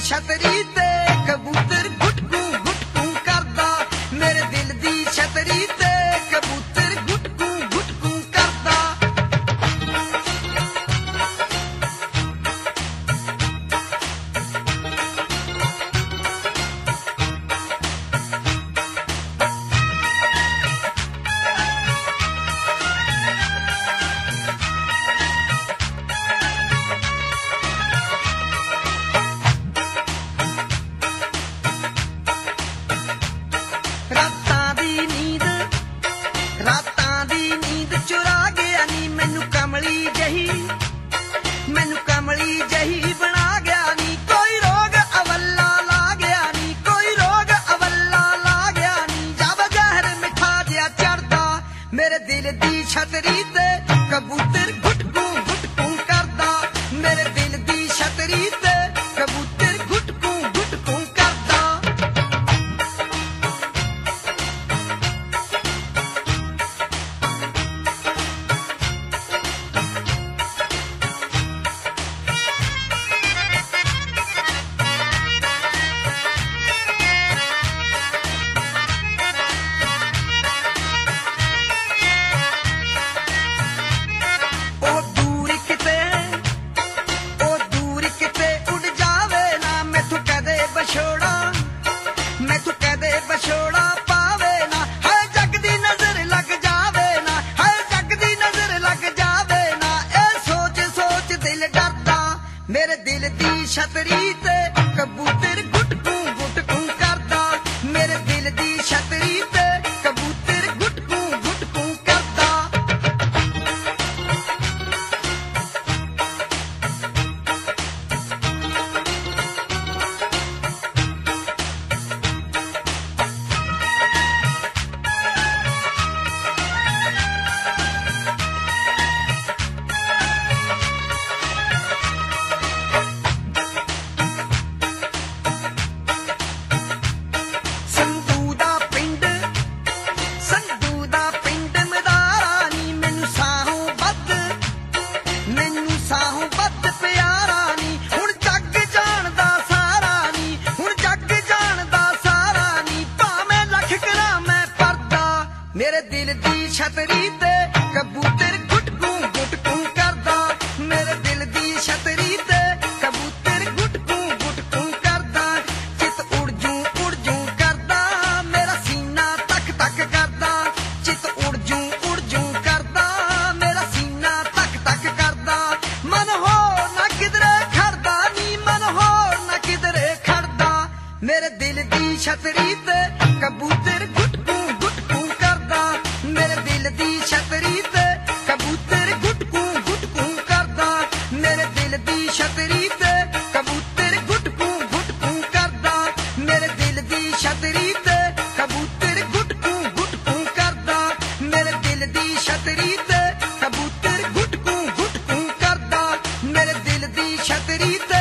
छतरी ते कबूतर गुटकू गुटकू करदा मेरे दिल दी छतरी ते कबूतर गुटकू गुटकू करदा। रातां दी नींद चुरा गया नी मैनू कमली जही बना गया नी कोई रोग अवल्ला ला गया नी कोई रोग अवल्ला ला गया नी जब जहर मिठा जिहा चढ़दा मेरे दिल दी छतरी ते कबूतर गुटकू गुटकू करदा मेरे दिल दी छतरी ते कबूतर गुटकू गुटकू करदा। बछोड़ा पावे ना है जग दी नजर लग जावे ना है जग दी नजर लग जावे ना ए सोच सोच दिल डरदा मेरे दिल दी छतरी ते कबूतर गुटकू गुटकू करदा मेरे दिल दी छतरी ते कबूतर गुटकू गुटकू करदा। मेरे दिल दी छतरी ते कबूतर गुटकू गुटकू करदा मेरे दिल दी छतरी ते कबूतर गुटकू गुटकू करदा चित उड़ जू करदा मेरा सीना तक तक करदा चित उड़ जू करदा मेरा सीना तक तक करदा मन होर ना किधरे खड़दा नी मन होर ना किधरे खड़दा मेरे दिल दी छतरी ते कबूतर गुटकू गुटकू करदा मेरे दिल दी छतरी ते कबूतर गुटकू गुटकू करदा मेरे दिल दी छतरी ते कबूतर गुटकू गुटकू करदा मेरे दिल दी छतरी ते कबूतर गुटकू गुटकू करदा मेरे दिल दी छतरी ते कबूतर गुटकू गुटकू करदा मेरे दिल दी छतरी ते